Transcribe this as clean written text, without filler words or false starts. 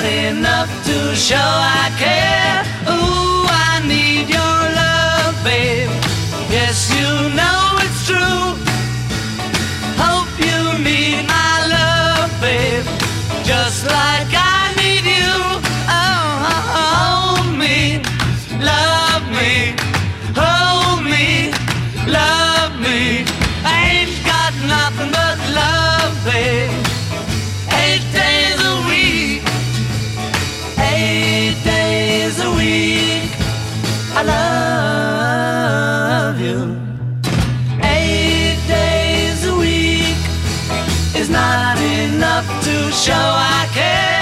enough to show I care. Ooh, I need your love, babe. Yes, you know it's true. Hope you need my love, babe, just like I need you. Oh, hold me, love me, hold me, love me. I ain't got nothing but love, babe. 8 days a week, 8 days a week, I love you. 8 days a week is not enough to show I care.